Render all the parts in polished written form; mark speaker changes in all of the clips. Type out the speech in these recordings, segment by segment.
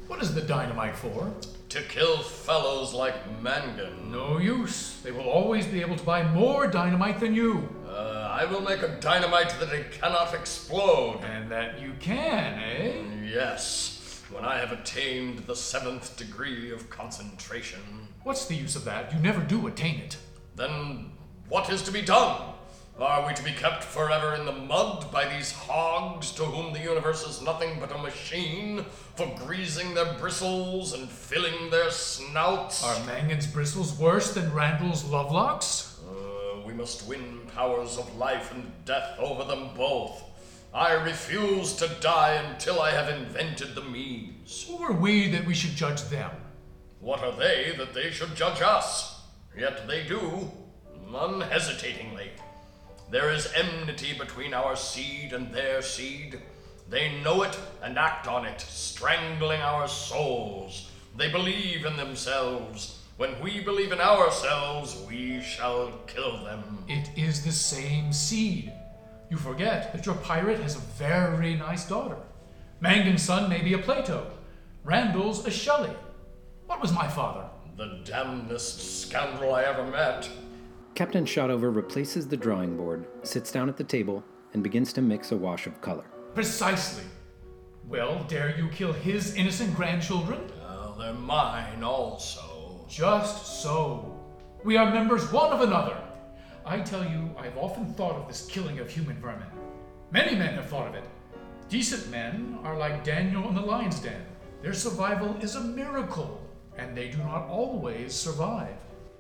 Speaker 1: What is the dynamite for?
Speaker 2: To kill fellows like Mangan.
Speaker 1: No use. They will always be able to buy more dynamite than you.
Speaker 2: I will make a dynamite that it cannot explode.
Speaker 1: And that you can, eh?
Speaker 2: Yes, when I have attained the 7th degree of concentration.
Speaker 1: What's the use of that? You never do attain it.
Speaker 2: Then what is to be done? Are we to be kept forever in the mud by these hogs to whom the universe is nothing but a machine for greasing their bristles and filling their snouts?
Speaker 1: Are Mangan's bristles worse than Randall's lovelocks?
Speaker 2: We must win powers of life and death over them both. I refuse to die until I have invented the means.
Speaker 1: Who are we that we should judge them?
Speaker 2: What are they that they should judge us? Yet they do, unhesitatingly. There is enmity between our seed and their seed. They know it and act on it, strangling our souls. They believe in themselves. When we believe in ourselves, we shall kill them.
Speaker 1: It is the same seed. You forget that your pirate has a very nice daughter. Mangan's son may be a Plato. Randall's a Shelley. What was my father?
Speaker 2: The damnedest scoundrel I ever met.
Speaker 3: Captain Shotover replaces the drawing board, sits down at the table, and begins to mix a wash of color.
Speaker 1: Precisely. Well, dare you kill his innocent grandchildren?
Speaker 2: They're mine also.
Speaker 1: Just so. We are members one of another. I tell you, I've often thought of this killing of human vermin. Many men have thought of it. Decent men are like Daniel in the lion's den. Their survival is a miracle, and they do not always survive.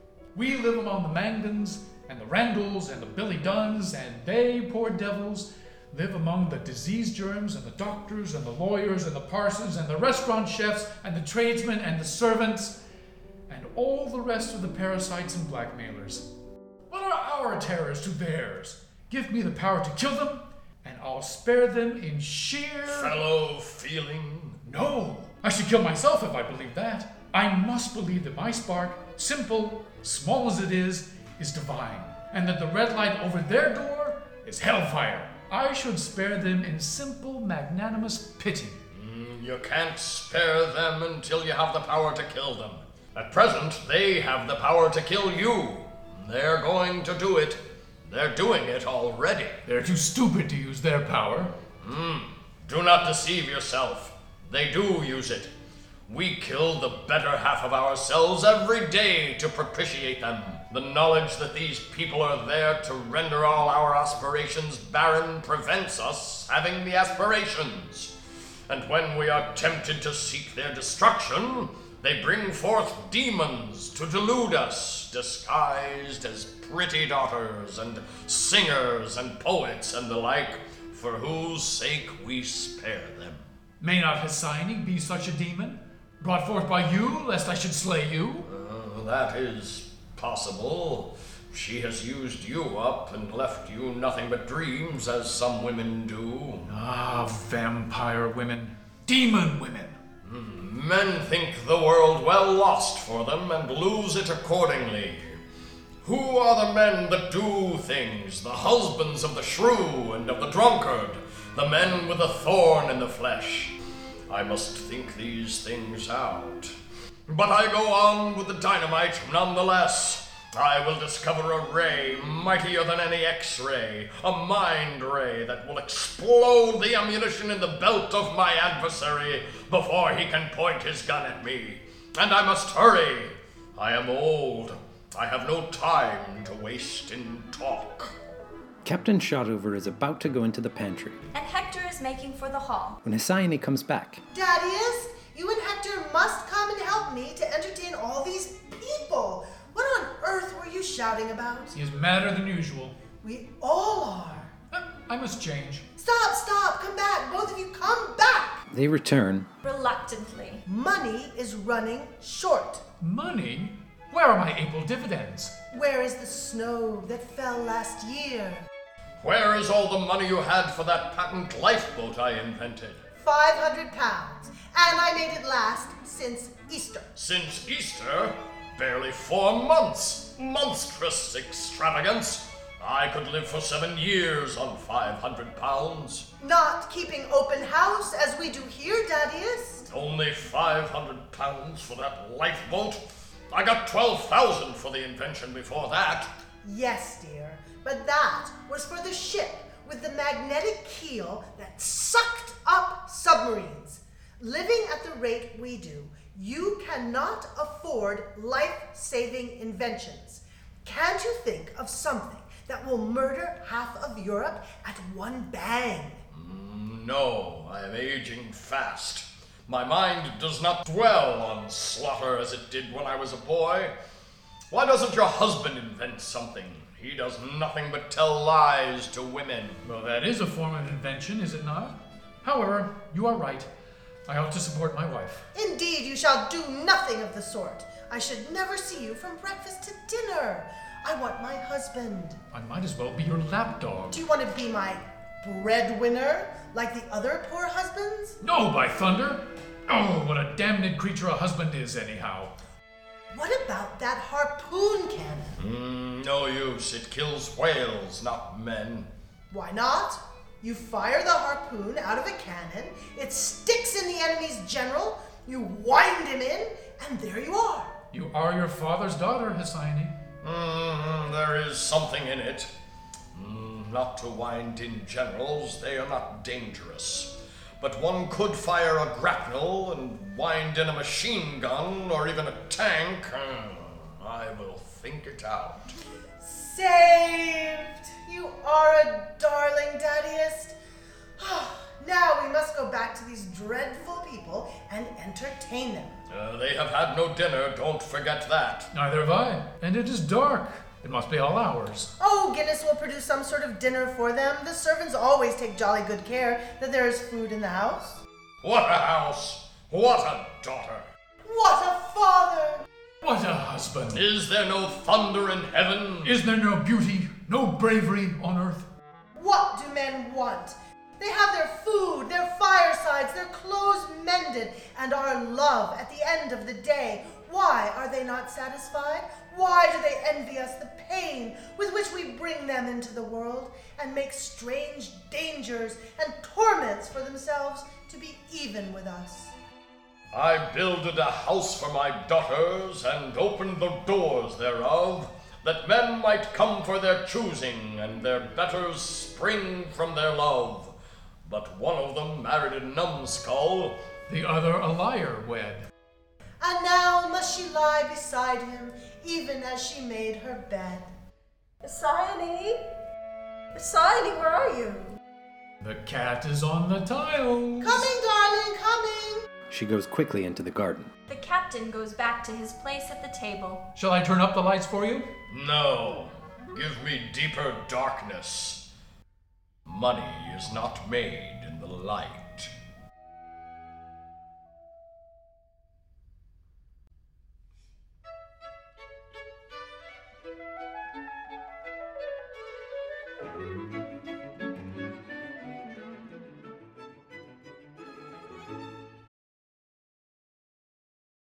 Speaker 1: We live among the Mangans and the Randalls and the Billy Dunns, and they, poor devils, live among the disease germs and the doctors and the lawyers and the parsons and the restaurant chefs and the tradesmen and the servants and all the rest of the parasites and blackmailers. What are our terrors to theirs? Give me the power to kill them, and I'll spare them in sheer...
Speaker 2: fellow feeling?
Speaker 1: No! I should kill myself if I believed that. I must believe that my spark, simple, small as it is divine, and that the red light over their door is hellfire. I should spare them in simple, magnanimous pity.
Speaker 2: You can't spare them until you have the power to kill them. At present, they have the power to kill you. They're going to do it. They're doing it already.
Speaker 1: They're too stupid to use their power.
Speaker 2: Do not deceive yourself. They do use it. We kill the better half of ourselves every day to propitiate them. The knowledge that these people are there to render all our aspirations barren prevents us having the aspirations. And when we are tempted to seek their destruction, they bring forth demons to delude us, disguised as pretty daughters and singers and poets and the like, for whose sake we spare them.
Speaker 1: May not Hesione be such a demon? Brought forth by you, lest I should slay you?
Speaker 2: That is possible. She has used you up and left you nothing but dreams, as some women do.
Speaker 1: Ah, vampire women. Demon women.
Speaker 2: Men think the world well lost for them and lose it accordingly. Who are the men that do things? The husbands of the shrew and of the drunkard, the men with a thorn in the flesh. I must think these things out. But I go on with the dynamite nonetheless. I will discover a ray mightier than any X-ray, a mind ray that will explode the ammunition in the belt of my adversary before he can point his gun at me. And I must hurry. I am old. I have no time to waste in talk.
Speaker 3: Captain Shotover is about to go into the pantry,
Speaker 4: And Hector is making for the hall.
Speaker 3: when Hesione comes back.
Speaker 5: Daddiest, you and Hector must come and help me to entertain all these people. What on earth were you shouting about?
Speaker 1: He is madder than usual.
Speaker 5: We all are.
Speaker 1: I must change.
Speaker 5: Stop, come back. Both of you come back.
Speaker 3: They return,
Speaker 4: Reluctantly.
Speaker 5: Money is running short.
Speaker 1: Money? Where are my April dividends?
Speaker 5: Where is the snow that fell last year?
Speaker 2: Where is all the money you had for that patent lifeboat I invented?
Speaker 5: 500 pounds. And I made it last since Easter.
Speaker 2: Since Easter? Barely 4 months. Monstrous extravagance. I could live for 7 years on 500 pounds.
Speaker 5: Not keeping open house as we do here, Daddiest.
Speaker 2: Only 500 pounds for that lifeboat? I got 12,000 for the invention before that.
Speaker 5: Yes, dear, but that was for the ship with the magnetic keel that sucked up submarines. Living at the rate we do, you cannot afford life-saving inventions. Can't you think of something that will murder half of Europe at one bang?
Speaker 2: No, I am aging fast. My mind does not dwell on slaughter as it did when I was a boy. Why doesn't your husband invent something? He does nothing but tell lies to women.
Speaker 1: Well, that is a form of invention, is it not? However, you are right. I ought to support my wife.
Speaker 5: Indeed, you shall do nothing of the sort. I should never see you from breakfast to dinner. I want my husband.
Speaker 1: I might as well be your lapdog.
Speaker 5: Do you want to be my breadwinner, like the other poor husbands?
Speaker 1: No, by thunder! Oh, what a damned creature a husband is, anyhow.
Speaker 5: What about that harpoon cannon?
Speaker 2: No use. It kills whales, not men.
Speaker 5: Why not? You fire the harpoon out of a cannon, it sticks in the enemy's general, you wind him in, and there you are.
Speaker 1: You are your father's daughter, Hesione.
Speaker 2: There is something in it. Not to wind in generals, they are not dangerous. But one could fire a grapnel and wind in a machine gun or even a tank. I will think it out.
Speaker 5: Saved! You are a darling, Daddiest. Now we must go back to these dreadful people and entertain them.
Speaker 2: They have had no dinner, don't forget that.
Speaker 1: Neither have I. And it is dark. It must be all ours.
Speaker 5: Oh, Guinness will produce some sort of dinner for them. The servants always take jolly good care that there is food in the house.
Speaker 2: What a house! What a daughter!
Speaker 5: What a father!
Speaker 1: What a husband!
Speaker 2: Is there no thunder in heaven?
Speaker 1: Is there no beauty, no bravery on earth?
Speaker 5: What do men want? They have their food, their firesides, their clothes mended, and our love at the end of the day. Why are they not satisfied? Why do they envy us the pain with which we bring them into the world and make strange dangers and torments for themselves to be even with us?
Speaker 2: I builded a house for my daughters and opened the doors thereof, that men might come for their choosing and their betters spring from their love. But one of them married a numbskull.
Speaker 1: The other a liar wed.
Speaker 5: And now must she lie beside him, even as she made her bed.
Speaker 4: Hesione? Hesione, where are you?
Speaker 1: The cat is on the tiles.
Speaker 5: Coming, darling, coming!
Speaker 3: She goes quickly into the garden.
Speaker 4: The captain goes back to his place at the table.
Speaker 1: Shall I turn up the lights for you?
Speaker 2: No, give me deeper darkness. Money is not made in the light.